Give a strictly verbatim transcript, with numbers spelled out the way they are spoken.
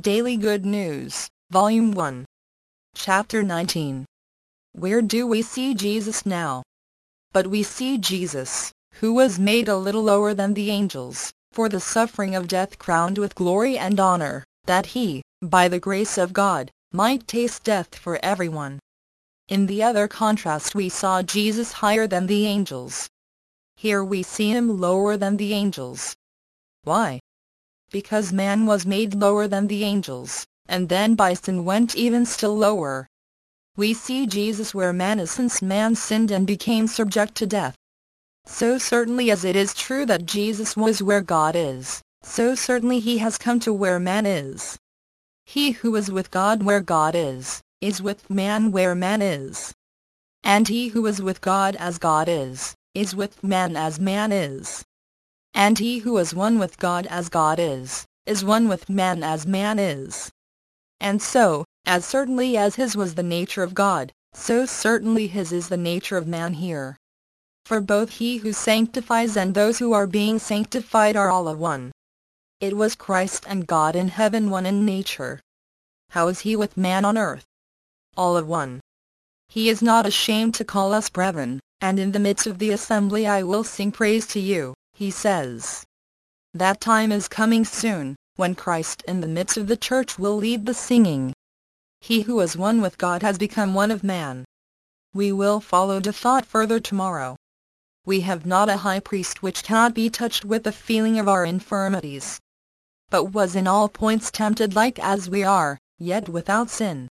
Daily Good News, Volume one, Chapter nineteen. Where do we see Jesus now? But we see Jesus, who was made a little lower than the angels, for the suffering of death crowned with glory and honor, that he, by the grace of God, might taste death for everyone. In the other contrast we saw Jesus higher than the angels. Here we see him lower than the angels. Why? Because man was made lower than the angels, and then by sin went even still lower. We see Jesus where man is, since man sinned and became subject to death. So certainly as it is true that Jesus was where God is, so certainly he has come to where man is. He who is with God where God is, is with man where man is. And he who is with God as God is, is with man as man is. And he who is one with God as God is, is one with man as man is. And so, as certainly as his was the nature of God, so certainly his is the nature of man here. For both he who sanctifies and those who are being sanctified are all of one. It was Christ and God in heaven, one in nature. How is he with man on earth? All of one. He is not ashamed to call us brethren, and in the midst of the assembly I will sing praise to you, he says. That time is coming soon, when Christ in the midst of the church will lead the singing. He who is one with God has become one of man. We will follow the thought further tomorrow. We have not a high priest which cannot be touched with the feeling of our infirmities, but was in all points tempted like as we are, yet without sin.